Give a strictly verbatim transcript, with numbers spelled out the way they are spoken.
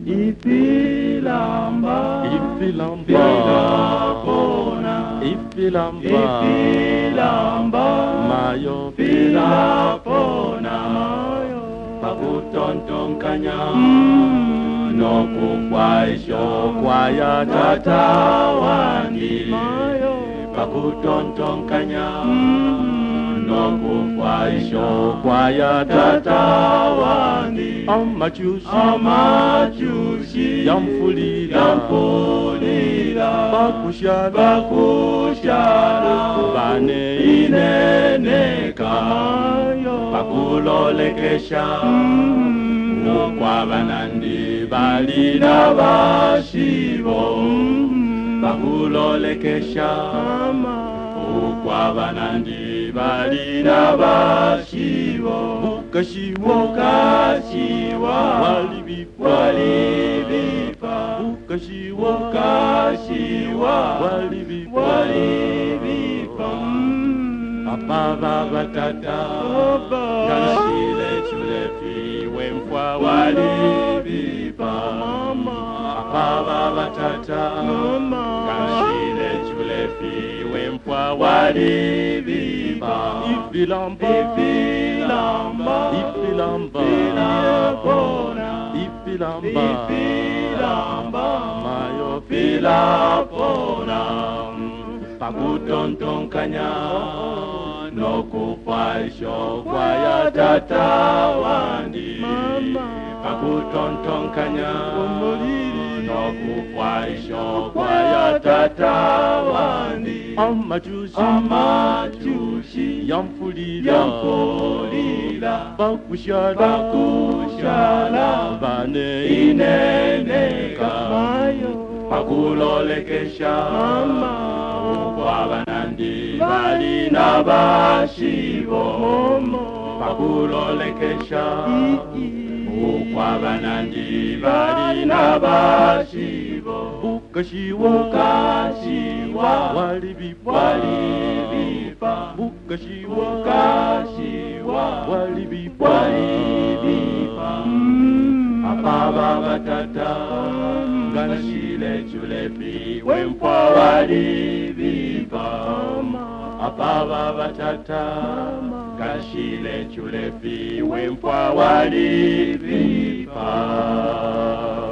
Ifilamba, Ifilamba, Filapona, Ifilamba, Ifilamba, Mayo Filapona, Mayo, Pakutontonkanya, no kukwaisho kwaya tatawandi, Mayo, Pakutontonkanya, no kukwaisho kwaya tatawandi. Amachushi, Amachushi, Yamfulira, Yamfulira, Bakushana, Bakushana, Bane Ineneka, Bakulolekesha, Ukwabanandi balina bashibo, Bakulolekesha, Ukwabanandi balina bashibo, Bukashiwo, Bukashiwa, Walibipa, Walibipa, Bukashiwo, Bukashiwa, Walibipa, Walibipa, Apava batata, Kanshile chulefi, Wemfwa walibipa, Apava batata, Kanshile chulefi, Wemfwa walibipa, Ifilamba, Ifilamba, Ifilamba, Filapona, Ifilamba, Ifilamba, Mayo Filapona, Pakutontonkanya, no kufaisho kwaya tatawandi, Pakutontonkanya, no kufaisho kwaya tatawandi. Amachushi, Amachushi, Yamfulira, Yamfulira, Bakushana, Bakushana, Bane Ineneka, Pakulolekesha, Ukwabanandi balina bashibo, Pakulolekesha, Ukwabanandi balina bashibo, Bukashiwo, Bukashiwa, Walibipa, Walibipa, Bukashiwo, Bukashiwa, Walibipa, Walibipa, Apava batata, Ganashile chulepi, Wemfwa walibipa, Apava batata, Ganashile chulepi, Wemfwa walibipa.